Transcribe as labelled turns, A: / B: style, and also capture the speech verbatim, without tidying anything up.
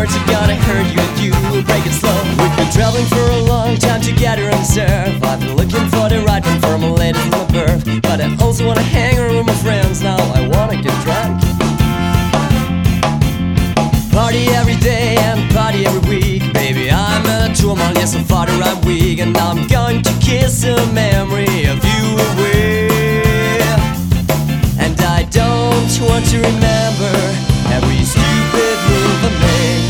A: words are gonna hurt you if you break it slow. We've been traveling for a long time together on the surf. I've been looking for the right one for my lady from my birth, but I also wanna hang around with my friends. Now I wanna get drunk, party every day and party every week. Baby, I'm a two month, yes, so far I'm weak, and now I'm going to kiss a man